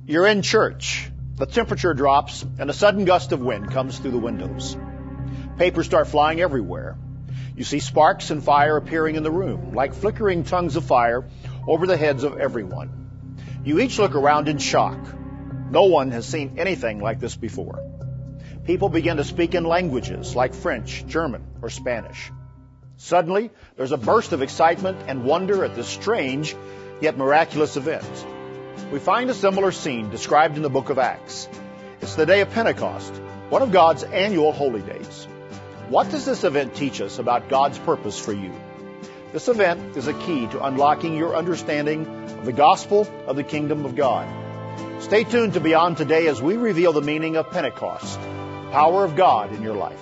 You're in church. The temperature drops and a sudden gust of wind comes through the windows. Papers start flying everywhere. You see sparks and fire appearing in the room, like flickering tongues of fire over the heads of everyone. You each look around in shock. No one has seen anything like this before. People begin to speak in languages like French, German, or Spanish. Suddenly, there's a burst of excitement and wonder at this strange yet miraculous event. We find a similar scene described in the book of Acts. It's the day of Pentecost, one of God's annual holy days. What does this event teach us about God's purpose for you? This event is a key to unlocking your understanding of the gospel of the kingdom of God. Stay tuned to Beyond Today as we reveal the meaning of Pentecost, the power of God in your life.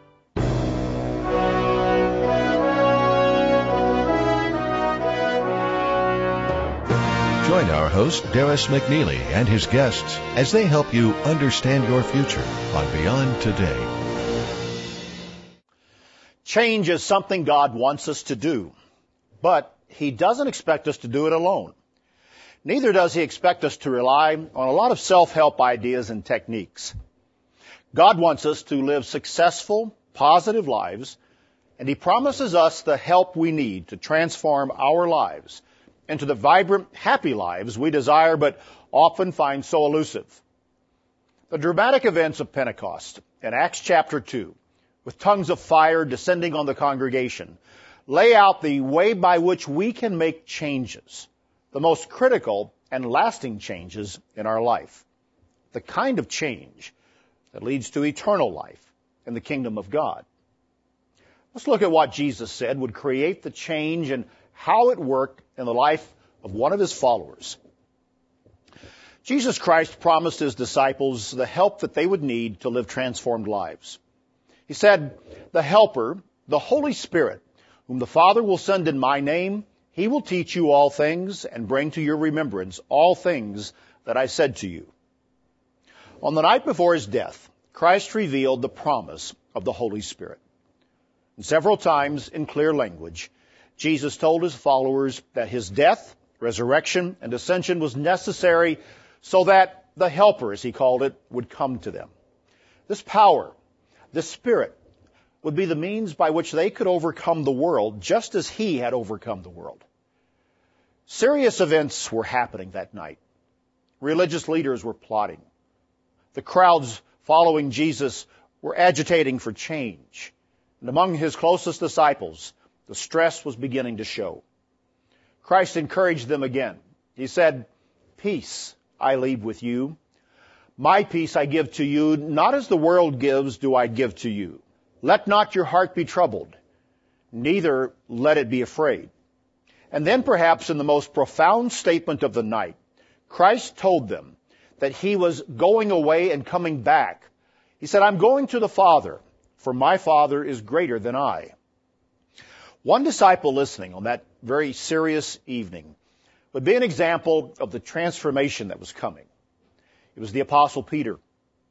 Join our host, Darris McNeely, and his guests as they help you understand your future on Beyond Today. Change is something God wants us to do, but He doesn't expect us to do it alone. Neither does He expect us to rely on a lot of self-help ideas and techniques. God wants us to live successful, positive lives, and He promises us the help we need to transform our lives into the vibrant, happy lives we desire but often find so elusive. The dramatic events of Pentecost in Acts chapter 2, with tongues of fire descending on the congregation, lay out the way by which we can make changes, the most critical and lasting changes in our life, the kind of change that leads to eternal life in the kingdom of God. Let's look at what Jesus said would create the change and how it worked in the life of one of His followers. Jesus Christ promised His disciples the help that they would need to live transformed lives. He said, "The Helper, the Holy Spirit, whom the Father will send in my name, He will teach you all things and bring to your remembrance all things that I said to you." On the night before His death, Christ revealed the promise of the Holy Spirit. And several times in clear language, Jesus told His followers that His death, resurrection, and ascension was necessary so that the Helper, as He called it, would come to them. This power, this Spirit, would be the means by which they could overcome the world just as He had overcome the world. Serious events were happening that night. Religious leaders were plotting. The crowds following Jesus were agitating for change. And among His closest disciples, the stress was beginning to show. Christ encouraged them again. He said, "Peace I leave with you. My peace I give to you. Not as the world gives do I give to you. Let not your heart be troubled, neither let it be afraid." And then perhaps in the most profound statement of the night, Christ told them that He was going away and coming back. He said, "I'm going to the Father, for my Father is greater than I." One disciple listening on that very serious evening would be an example of the transformation that was coming. It was the Apostle Peter.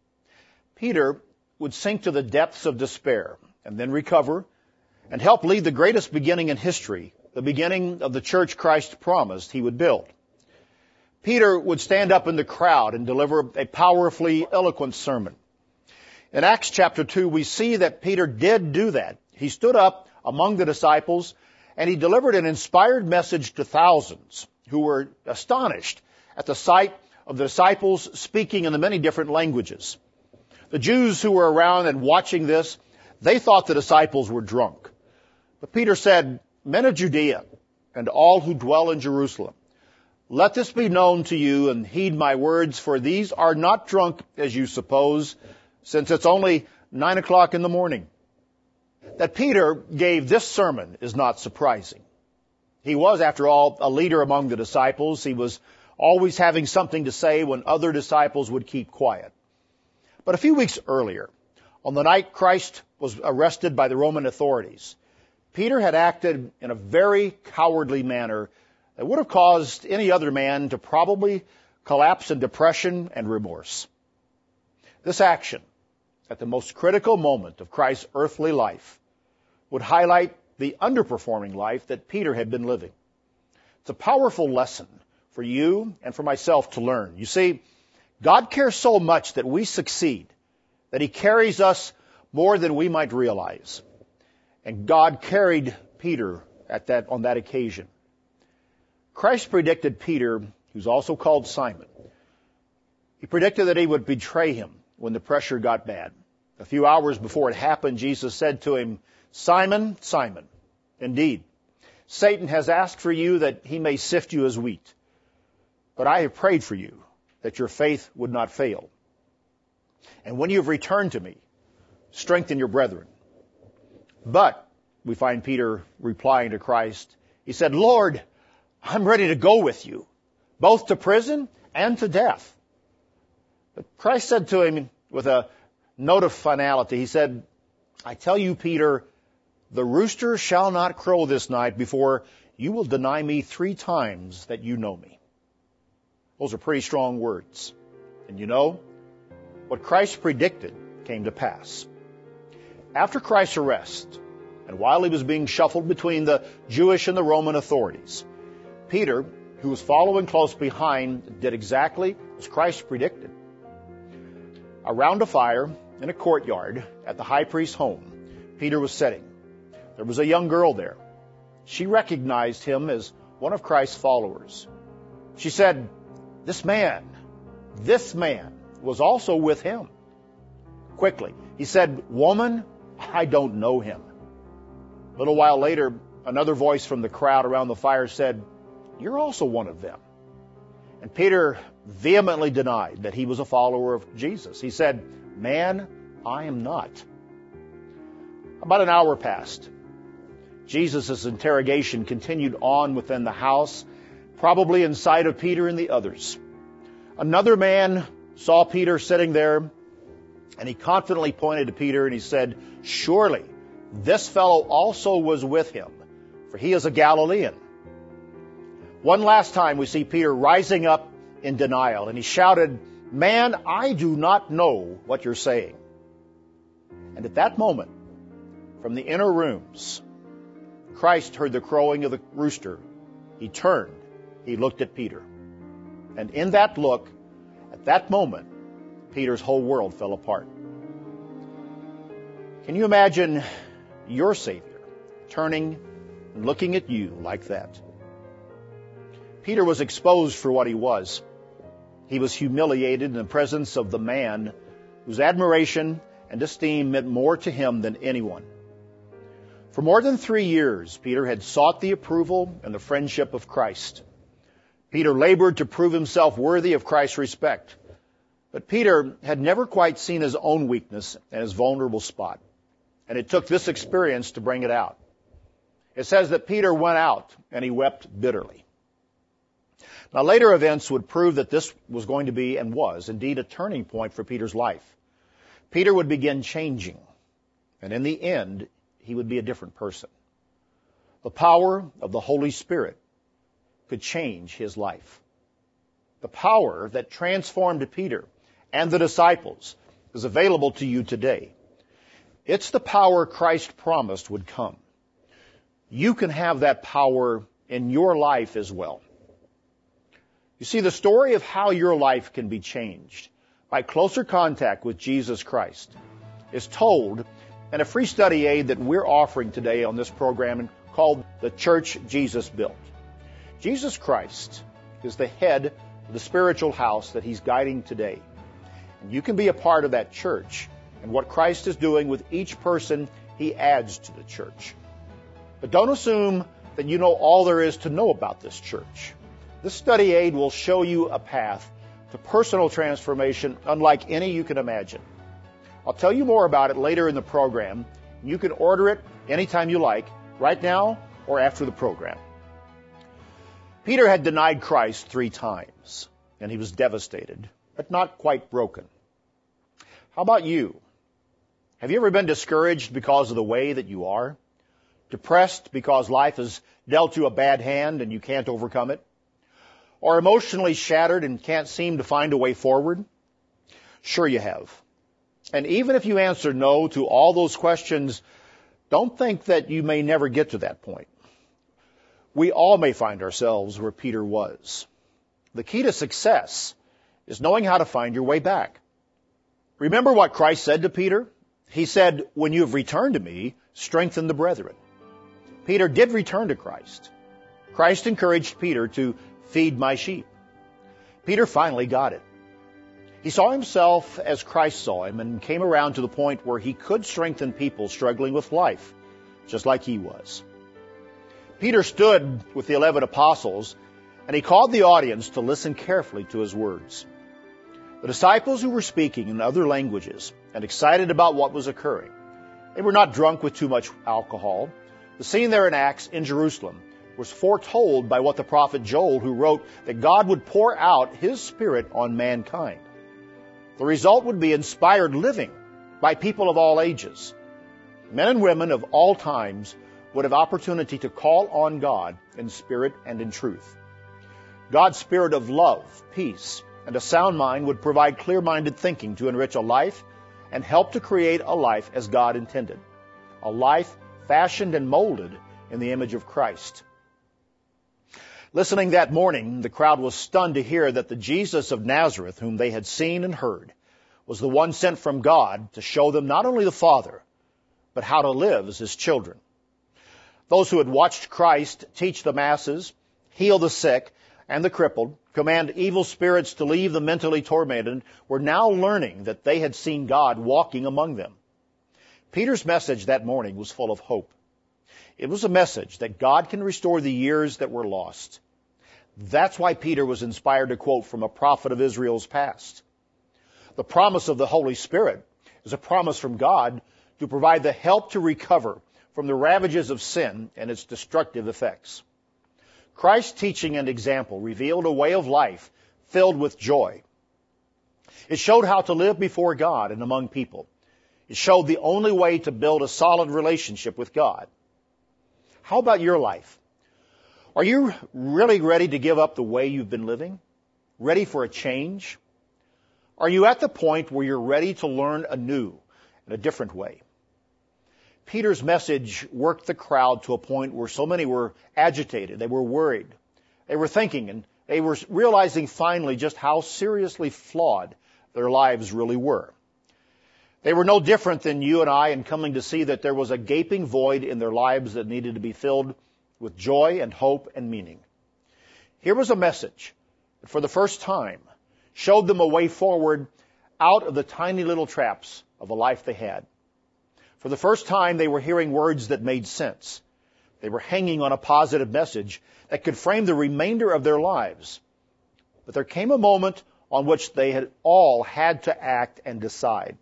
Peter would sink to the depths of despair and then recover and help lead the greatest beginning in history, the beginning of the church Christ promised He would build. Peter would stand up in the crowd and deliver a powerfully eloquent sermon. In Acts chapter 2, we see that Peter did do that. He stood up among the disciples and he delivered an inspired message to thousands who were astonished at the sight of the disciples speaking in the many different languages. The Jews who were around and watching this, they thought the disciples were drunk. But Peter said, "Men of Judea and all who dwell in Jerusalem, let this be known to you and heed my words, for these are not drunk as you suppose, since it's only 9 o'clock in the morning." That Peter gave this sermon is not surprising. He was, after all, a leader among the disciples. He was always having something to say when other disciples would keep quiet. But a few weeks earlier, on the night Christ was arrested by the Roman authorities, Peter had acted in a very cowardly manner that would have caused any other man to probably collapse in depression and remorse. This action, at the most critical moment of Christ's earthly life, would highlight the underperforming life that Peter had been living. It's a powerful lesson for you and for myself to learn. You see, God cares so much that we succeed, that He carries us more than we might realize. And God carried Peter on that occasion. Christ predicted Peter, who's also called Simon. He predicted that he would betray him when the pressure got bad. A few hours before it happened, Jesus said to him, "Simon, Simon, indeed, Satan has asked for you that he may sift you as wheat. But I have prayed for you that your faith would not fail. And when you have returned to me, strengthen your brethren." But we find Peter replying to Christ. He said, "Lord, I'm ready to go with you, both to prison and to death." But Christ said to him with a note of finality, He said, "I tell you, Peter, the rooster shall not crow this night before you will deny me 3 times that you know me." Those are pretty strong words. And you know, what Christ predicted came to pass. After Christ's arrest, and while he was being shuffled between the Jewish and the Roman authorities, Peter, who was following close behind, did exactly as Christ predicted. Around a fire in a courtyard at the high priest's home, Peter was sitting. There was a young girl there. She recognized him as one of Christ's followers. She said, this man was also with him." Quickly, he said, "Woman, I don't know him." A little while later, another voice from the crowd around the fire said, "You're also one of them." And Peter vehemently denied that he was a follower of Jesus. He said, "Man, I am not." About an hour passed. Jesus' interrogation continued on within the house, probably in sight of Peter and the others. Another man saw Peter sitting there, and he confidently pointed to Peter and he said, "Surely this fellow also was with him, for he is a Galilean." One last time we see Peter rising up in denial, and he shouted, "Man, I do not know what you're saying." And at that moment, from the inner rooms, Christ heard the crowing of the rooster. He turned, he looked at Peter. And in that look, at that moment, Peter's whole world fell apart. Can you imagine your Savior turning and looking at you like that? Peter was exposed for what he was. He was humiliated in the presence of the man whose admiration and esteem meant more to him than anyone. For more than 3 years, Peter had sought the approval and the friendship of Christ. Peter labored to prove himself worthy of Christ's respect. But Peter had never quite seen his own weakness and his vulnerable spot. And it took this experience to bring it out. It says that Peter went out and he wept bitterly. Now, later events would prove that this was going to be and was indeed a turning point for Peter's life. Peter would begin changing. And in the end, he would be a different person. The power of the Holy Spirit could change his life. The power that transformed Peter and the disciples is available to you today. It's the power Christ promised would come. You can have that power in your life as well. You see, the story of how your life can be changed by closer contact with Jesus Christ is told in a free study aid that we're offering today on this program called The Church Jesus Built. Jesus Christ is the head of the spiritual house that He's guiding today. And you can be a part of that church and what Christ is doing with each person He adds to the church. But don't assume that you know all there is to know about this church. This study aid will show you a path to personal transformation unlike any you can imagine. I'll tell you more about it later in the program. You can order it anytime you like, right now or after the program. Peter had denied Christ 3 times, and he was devastated, but not quite broken. How about you? Have you ever been discouraged because of the way that you are? Depressed because life has dealt you a bad hand and you can't overcome it? Or emotionally shattered and can't seem to find a way forward? Sure you have. And even if you answer no to all those questions, don't think that you may never get to that point. We all may find ourselves where Peter was. The key to success is knowing how to find your way back. Remember what Christ said to Peter? He said, when you have returned to me, strengthen the brethren. Peter did return to Christ. Christ encouraged Peter to feed my sheep. Peter finally got it. He saw himself as Christ saw him and came around to the point where he could strengthen people struggling with life, just like he was. Peter stood with the 11 apostles, and he called the audience to listen carefully to his words. The disciples who were speaking in other languages and excited about what was occurring, they were not drunk with too much alcohol. The scene there in Acts in Jerusalem was foretold by what the prophet Joel, who wrote that God would pour out his Spirit on mankind. The result would be inspired living by people of all ages. Men and women of all times would have opportunity to call on God in spirit and in truth. God's spirit of love, peace, and a sound mind would provide clear-minded thinking to enrich a life and help to create a life as God intended, a life fashioned and molded in the image of Christ. Listening that morning, the crowd was stunned to hear that the Jesus of Nazareth, whom they had seen and heard, was the one sent from God to show them not only the Father, but how to live as his children. Those who had watched Christ teach the masses, heal the sick and the crippled, command evil spirits to leave the mentally tormented, were now learning that they had seen God walking among them. Peter's message that morning was full of hope. It was a message that God can restore the years that were lost. That's why Peter was inspired to quote from a prophet of Israel's past. The promise of the Holy Spirit is a promise from God to provide the help to recover from the ravages of sin and its destructive effects. Christ's teaching and example revealed a way of life filled with joy. It showed how to live before God and among people. It showed the only way to build a solid relationship with God. How about your life? Are you really ready to give up the way you've been living? Ready for a change? Are you at the point where you're ready to learn anew in a different way? Peter's message worked the crowd to a point where so many were agitated. They were worried. They were thinking, and they were realizing finally just how seriously flawed their lives really were. They were no different than you and I in coming to see that there was a gaping void in their lives that needed to be filled with joy and hope and meaning. Here was a message that for the first time showed them a way forward out of the tiny little traps of a life they had. For the first time, they were hearing words that made sense. They were hanging on a positive message that could frame the remainder of their lives. But there came a moment on which they had all had to act and decide.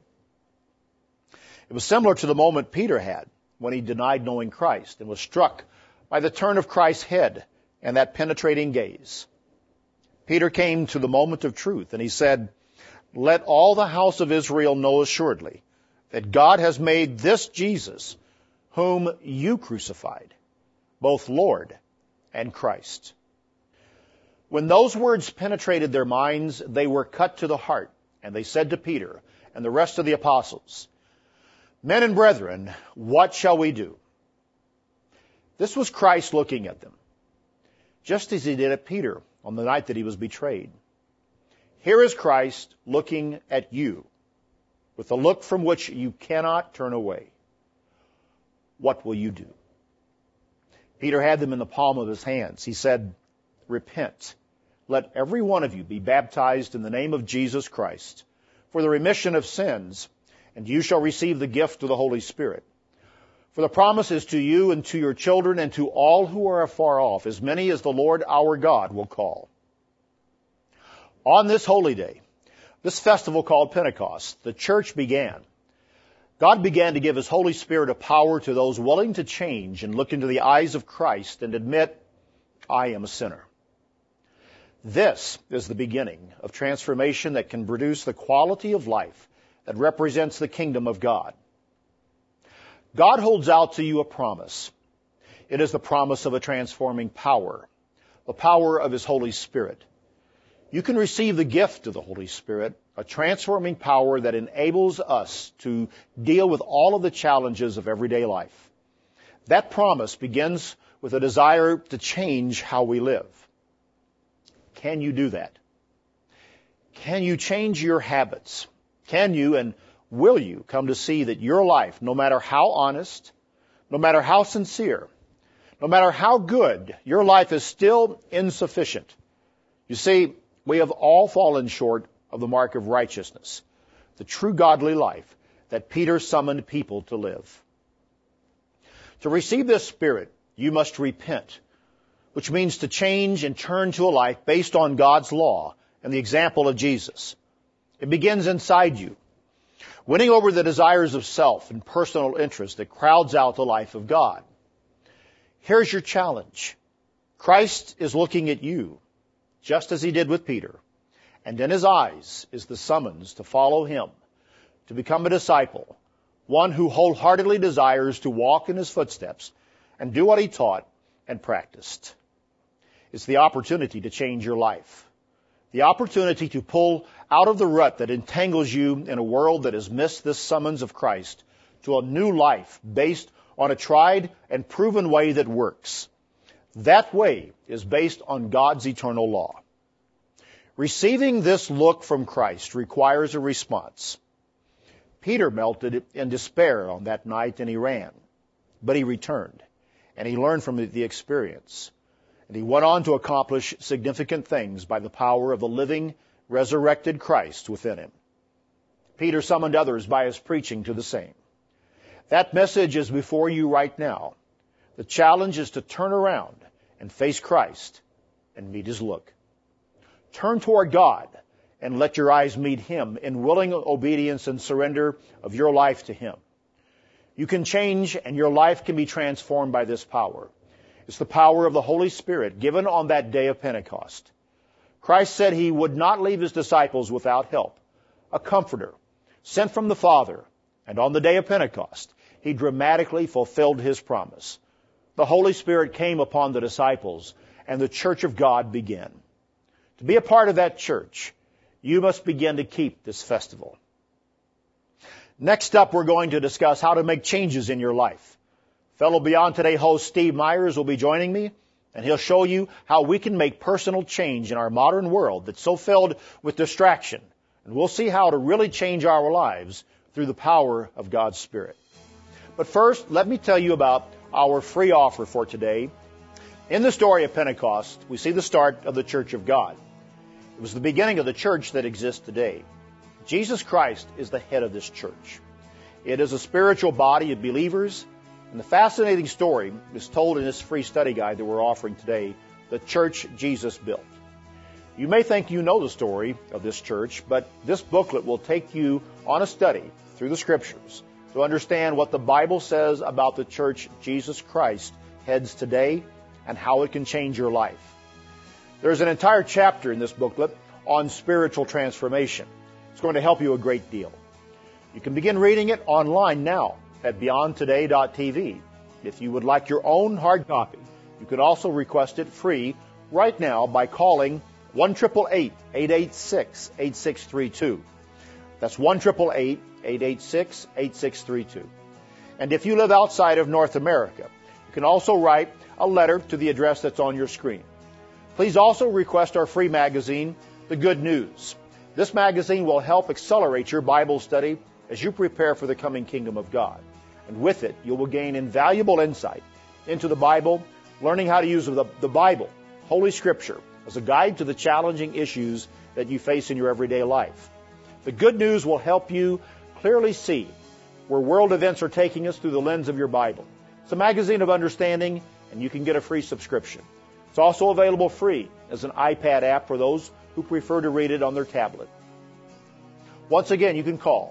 It was similar to the moment Peter had when he denied knowing Christ and was struck by the turn of Christ's head and that penetrating gaze. Peter came to the moment of truth, and he said, "Let all the house of Israel know assuredly that God has made this Jesus, whom you crucified, both Lord and Christ." When those words penetrated their minds, they were cut to the heart, and they said to Peter and the rest of the apostles, "Men and brethren, what shall we do?" This was Christ looking at them, just as he did at Peter on the night that he was betrayed. Here is Christ looking at you with a look from which you cannot turn away. What will you do? Peter had them in the palm of his hands. He said, "Repent. Let every one of you be baptized in the name of Jesus Christ for the remission of sins, and you shall receive the gift of the Holy Spirit. For the promise is to you and to your children and to all who are afar off, as many as the Lord our God will call." On this holy day, this festival called Pentecost, the church began. God began to give his Holy Spirit a power to those willing to change and look into the eyes of Christ and admit, "I am a sinner." This is the beginning of transformation that can produce the quality of life that represents the kingdom of God. God holds out to you a promise. It is the promise of a transforming power, the power of his Holy Spirit. You can receive the gift of the Holy Spirit, a transforming power that enables us to deal with all of the challenges of everyday life. That promise begins with a desire to change how we live. Can you do that? Can you change your habits? Can you and will you come to see that your life, no matter how honest, no matter how sincere, no matter how good, your life is still insufficient? You see, we have all fallen short of the mark of righteousness, the true godly life that Peter summoned people to live. To receive this Spirit, you must repent, which means to change and turn to a life based on God's law and the example of Jesus. It begins inside you, winning over the desires of self and personal interest that crowds out the life of God. Here's your challenge. Christ is looking at you, just as he did with Peter, and in his eyes is the summons to follow him, to become a disciple, one who wholeheartedly desires to walk in his footsteps and do what he taught and practiced. It's the opportunity to change your life, the opportunity to pull out of the rut that entangles you in a world that has missed this summons of Christ to a new life based on a tried and proven way that works. That way is based on God's eternal law. Receiving this look from Christ requires a response. Peter melted in despair on that night and he ran. But he returned and he learned from the experience. And he went on to accomplish significant things by the power of the living, resurrected Christ within him. Peter summoned others by his preaching to the same. That message is before you right now. The challenge is to turn around and face Christ and meet his look. Turn toward God and let your eyes meet him in willing obedience and surrender of your life to him. You can change and your life can be transformed by this power. It's the power of the Holy Spirit given on that day of Pentecost. Christ said he would not leave his disciples without help, a comforter sent from the Father. And on the day of Pentecost, he dramatically fulfilled his promise. The Holy Spirit came upon the disciples and the church of God began. To be a part of that church, you must begin to keep this festival. Next up, we're going to discuss how to make changes in your life. Fellow Beyond Today host Steve Myers will be joining me, and he'll show you how we can make personal change in our modern world that's so filled with distraction. And we'll see how to really change our lives through the power of God's Spirit. But first, let me tell you about our free offer for today. In the story of Pentecost, we see the start of the Church of God. It was the beginning of the church that exists today. Jesus Christ is the head of this church. It is a spiritual body of believers, and the fascinating story is told in this free study guide that we're offering today, The Church Jesus Built. You may think you know the story of this church, but this booklet will take you on a study through the Scriptures to understand what the Bible says about the church Jesus Christ heads today and how it can change your life. There's an entire chapter in this booklet on spiritual transformation. It's going to help you a great deal. You can begin reading it online now at beyondtoday.tv. If you would like your own hard copy, you can also request it free right now by calling 1-888-886-8632. That's 1-888-886-8632. And if you live outside of North America, you can also write a letter to the address that's on your screen. Please also request our free magazine, The Good News. This magazine will help accelerate your Bible study as you prepare for the coming kingdom of God. And with it, you will gain invaluable insight into the Bible, learning how to use the Bible, Holy Scripture, as a guide to the challenging issues that you face in your everyday life. The Good News will help you clearly see where world events are taking us through the lens of your Bible. It's a magazine of understanding, and you can get a free subscription. It's also available free as an iPad app for those who prefer to read it on their tablet. Once again, you can call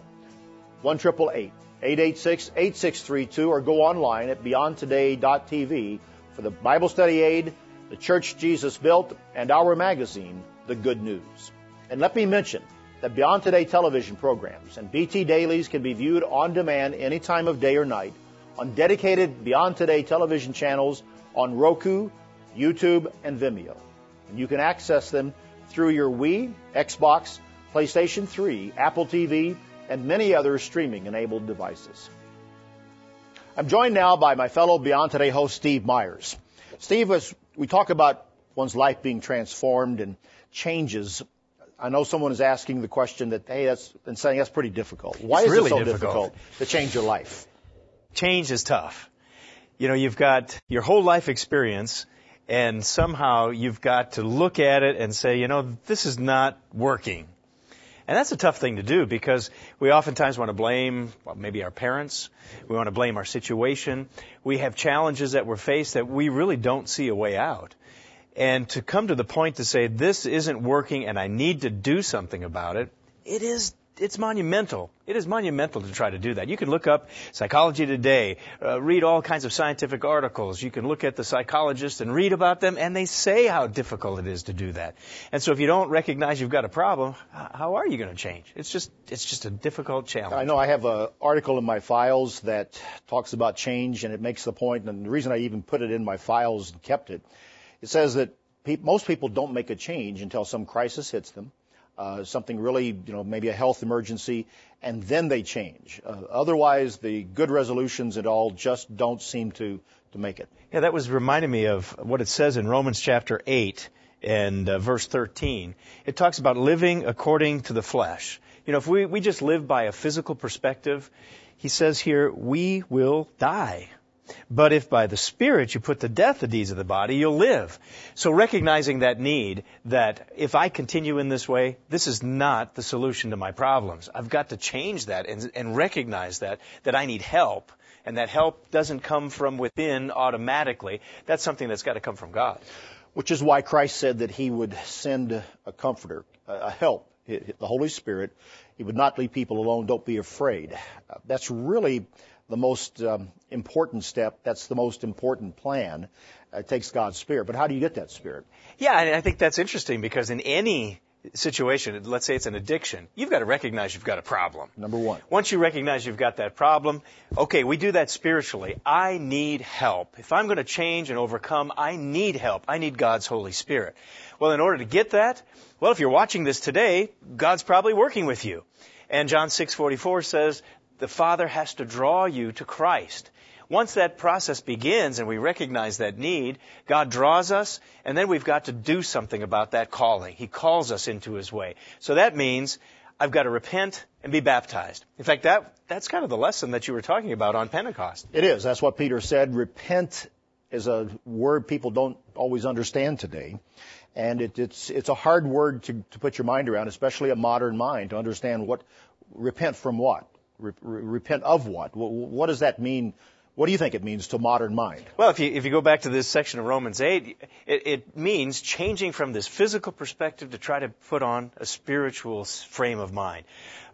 1-888-886-8632 or go online at beyondtoday.tv for the Bible Study Aid, the Church Jesus Built, and our magazine, The Good News. And let me mention that Beyond Today television programs and BT Dailies can be viewed on demand any time of day or night on dedicated Beyond Today television channels on Roku, YouTube, and Vimeo. And you can access them through your Wii, Xbox, PlayStation 3, Apple TV, and many other streaming-enabled devices. I'm joined now by my fellow Beyond Today host, Steve Myers. Steve, as we talk about one's life being transformed and changes, I know someone is asking the question that, hey, and saying that's pretty difficult. Why is really it so difficult to change your life? Change is tough. You know, you've got your whole life experience, and somehow you've got to look at it and say, you know, this is not working. And that's a tough thing to do because we oftentimes want to blame maybe our parents. We want to blame our situation. We have challenges that we're faced that we really don't see a way out. And to come to the point to say, this isn't working and I need to do something about it, it's monumental. It is monumental to try to do that. You can look up Psychology Today, read all kinds of scientific articles. You can look at the psychologists and read about them, and they say how difficult it is to do that. And so if you don't recognize you've got a problem, how are you going to change? It's just a difficult challenge. I know I have an article in my files that talks about change, and it makes the point, and the reason I even put it in my files and kept it, it says that most people don't make a change until some crisis hits them. Something really, maybe a health emergency, and then they change. Otherwise, the good resolutions and all just don't seem to make it. Yeah, that was reminding me of what it says in Romans chapter 8 and verse 13. It talks about living according to the flesh. You know, if we just live by a physical perspective, he says here, we will die. But if by the Spirit you put to death the deeds of the body, you'll live. So recognizing that need, that if I continue in this way, this is not the solution to my problems. I've got to change that and recognize that I need help. And that help doesn't come from within automatically. That's something that's got to come from God. Which is why Christ said that he would send a comforter, a help, the Holy Spirit. He would not leave people alone. Don't be afraid. That's really the most important step. That's the most important plan. It takes God's Spirit. But how do you get that Spirit? Yeah, and I think that's interesting because in any situation, let's say it's an addiction, you've got to recognize you've got a problem. Number one. Once you recognize you've got that problem, okay, we do that spiritually. I need help. If I'm going to change and overcome, I need help. I need God's Holy Spirit. Well, in order to get that, well, if you're watching this today, God's probably working with you. And John 6:44 says, the Father has to draw you to Christ. Once that process begins and we recognize that need, God draws us, and then we've got to do something about that calling. He calls us into His way. So that means I've got to repent and be baptized. In fact, that's kind of the lesson that you were talking about on Pentecost. It is. That's what Peter said. Repent is a word people don't always understand today. And it's a hard word to put your mind around, especially a modern mind, to understand repent from what? Repent of what? What does that mean? What do you think it means to a modern mind? Well, if you go back to this section of Romans 8, it means changing from this physical perspective to try to put on a spiritual frame of mind.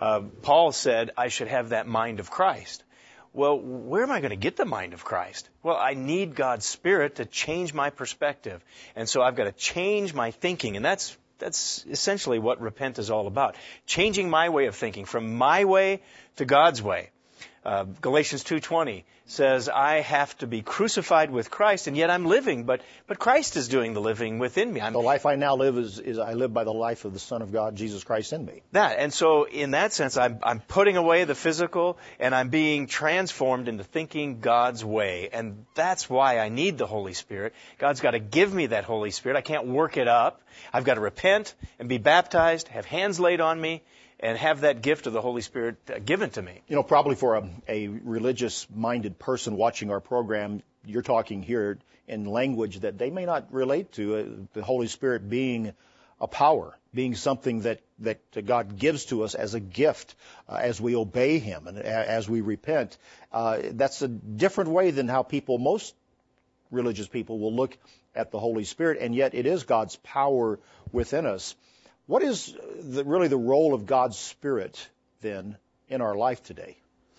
Paul said, I should have that mind of Christ. Well, where am I going to get the mind of Christ? Well, I need God's Spirit to change my perspective. And so I've got to change my thinking, and that's essentially what repent is all about. Changing my way of thinking from my way to God's way. Galatians 2:20 says, I have to be crucified with Christ, and yet I'm living, but Christ is doing the living within me. The life I now live is I live by the life of the Son of God, Jesus Christ in me. And so in that sense, I'm putting away the physical, and I'm being transformed into thinking God's way. And that's why I need the Holy Spirit. God's got to give me that Holy Spirit. I can't work it up. I've got to repent and be baptized, have hands laid on me, and have that gift of the Holy Spirit given to me. You know, probably for a religious-minded person watching our program, you're talking here in language that they may not relate to, the Holy Spirit being a power, being something that God gives to us as a gift as we obey Him and as we repent. That's a different way than how most religious people will look at the Holy Spirit, and yet it is God's power within us. What is really the role of God's Spirit, then, in our life today?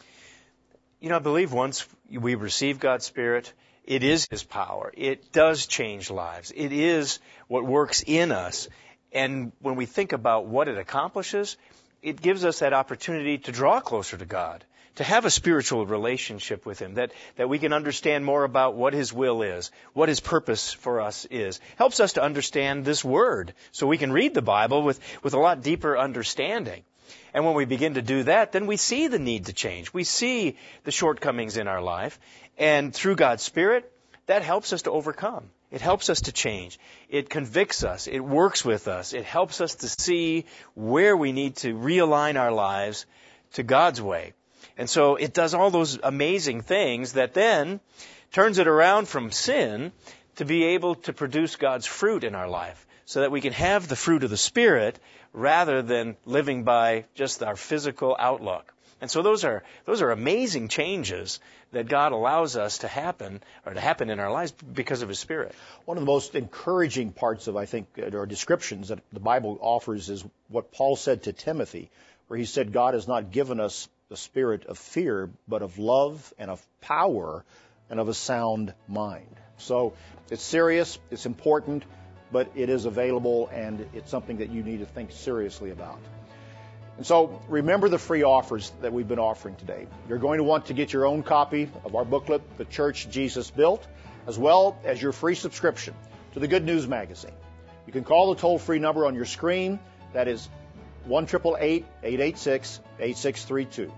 You know, I believe once we receive God's Spirit, it is His power. It does change lives. It is what works in us. And when we think about what it accomplishes, it gives us that opportunity to draw closer to God, to have a spiritual relationship with Him, that we can understand more about what His will is, what His purpose for us is. Helps us to understand this Word, so we can read the Bible with a lot deeper understanding. And when we begin to do that, then we see the need to change. We see the shortcomings in our life. And through God's Spirit, that helps us to overcome. It helps us to change. It convicts us. It works with us. It helps us to see where we need to realign our lives to God's way. And so it does all those amazing things that then turns it around from sin to be able to produce God's fruit in our life, so that we can have the fruit of the Spirit rather than living by just our physical outlook. And so those are amazing changes that God allows us to happen in our lives because of His Spirit. One of the most encouraging parts of, I think, or descriptions that the Bible offers is what Paul said to Timothy, where he said, God has not given us the spirit of fear, but of love and of power and of a sound mind. So it's serious, it's important, but it is available, and it's something that you need to think seriously about. And so remember the free offers that we've been offering today. You're going to want to get your own copy of our booklet, The Church Jesus Built, as well as your free subscription to the Good News Magazine. You can call the toll-free number on your screen. That is 1-888-886-8632.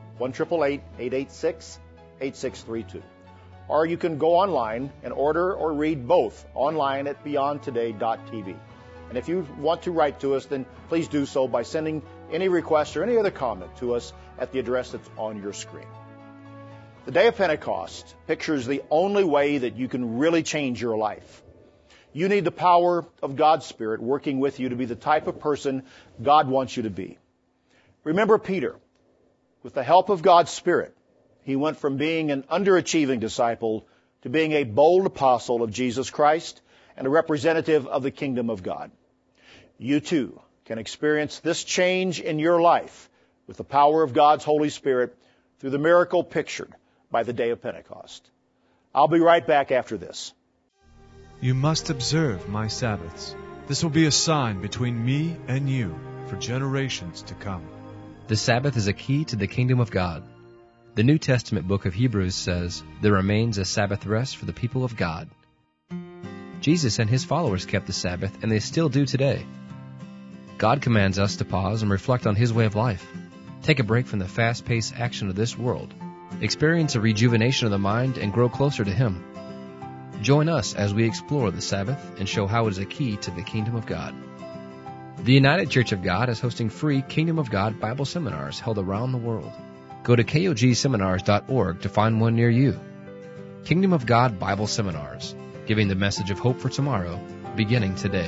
1-888-886-8632. Or you can go online and order or read both online at beyondtoday.tv. And if you want to write to us, then please do so by sending any request or any other comment to us at the address that's on your screen. The day of Pentecost pictures the only way that you can really change your life. You need the power of God's Spirit working with you to be the type of person God wants you to be. Remember Peter. With the help of God's Spirit, he went from being an underachieving disciple to being a bold apostle of Jesus Christ and a representative of the kingdom of God. You too can experience this change in your life with the power of God's Holy Spirit through the miracle pictured by the day of Pentecost. I'll be right back after this. You must observe my Sabbaths. This will be a sign between me and you for generations to come. The Sabbath is a key to the kingdom of God. The New Testament book of Hebrews says, there remains a Sabbath rest for the people of God. Jesus and His followers kept the Sabbath, and they still do today. God commands us to pause and reflect on His way of life. Take a break from the fast-paced action of this world. Experience a rejuvenation of the mind and grow closer to Him. Join us as we explore the Sabbath and show how it is a key to the kingdom of God. The United Church of God is hosting free Kingdom of God Bible seminars held around the world. Go to kogseminars.org to find one near you. Kingdom of God Bible Seminars, giving the message of hope for tomorrow, beginning today.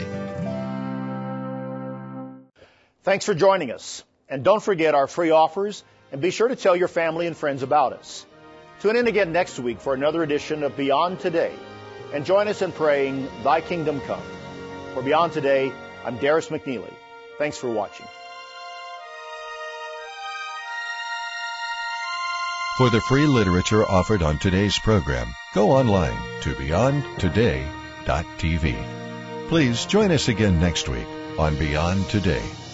Thanks for joining us. And don't forget our free offers, and be sure to tell your family and friends about us. Tune in again next week for another edition of Beyond Today, and join us in praying, Thy Kingdom Come. For Beyond Today, I'm Darius McNeely. Thanks for watching. For the free literature offered on today's program, go online to beyondtoday.tv. Please join us again next week on Beyond Today.